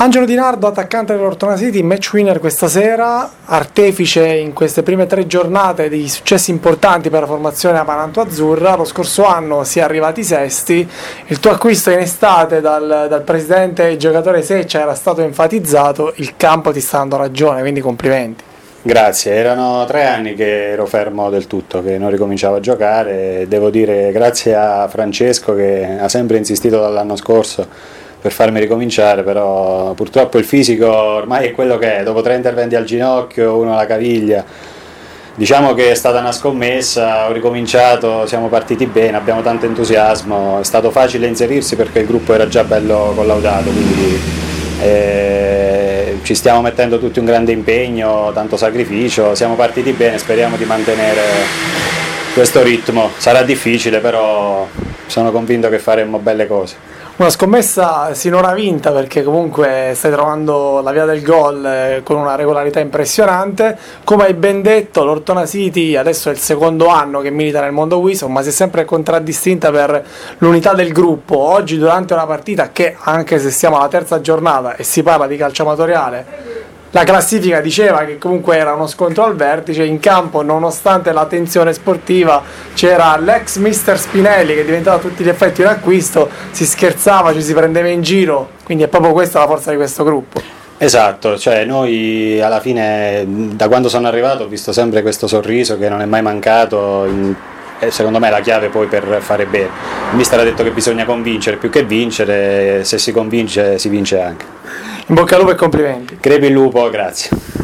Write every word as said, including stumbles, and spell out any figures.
Angelo Di Nardo, attaccante dell'Ortona City, match winner questa sera, artefice in queste prime tre giornate di successi importanti per la formazione Amaranto Azzurra. Lo scorso anno si è arrivati sesti, il tuo acquisto in estate dal, dal presidente e giocatore Seccia era stato enfatizzato, il campo ti sta dando ragione, quindi complimenti. Grazie, erano tre anni che ero fermo del tutto, che non ricominciavo a giocare. Devo dire grazie a Francesco che ha sempre insistito dall'anno scorso per farmi ricominciare, però purtroppo il fisico ormai è quello che è, dopo tre interventi al ginocchio, uno alla caviglia. Diciamo che è stata una scommessa, ho ricominciato, siamo partiti bene, abbiamo tanto entusiasmo, è stato facile inserirsi perché il gruppo era già bello collaudato, quindi eh, ci stiamo mettendo tutti un grande impegno, tanto sacrificio, siamo partiti bene, speriamo di mantenere questo ritmo. Sarà difficile, però sono convinto che faremo belle cose. Una scommessa sinora vinta, perché comunque stai trovando la via del gol con una regolarità impressionante. Come hai ben detto, l'Ortona City adesso è il secondo anno che milita nel mondo Wison, ma si è sempre contraddistinta per l'unità del gruppo. Oggi durante una partita che, anche se siamo alla terza giornata e si parla di calcio amatoriale, la classifica diceva che comunque era uno scontro al vertice, in campo nonostante la tensione sportiva c'era l'ex mister Spinelli che è diventato a tutti gli effetti un acquisto, si scherzava, ci si prendeva in giro, quindi è proprio questa la forza di questo gruppo. Esatto, cioè noi alla fine da quando sono arrivato ho visto sempre questo sorriso che non è mai mancato, e secondo me è la chiave poi per fare bene. Il mister ha detto che bisogna convincere più che vincere, se si convince si vince anche. In bocca al lupo e complimenti. Crepi il lupo, grazie.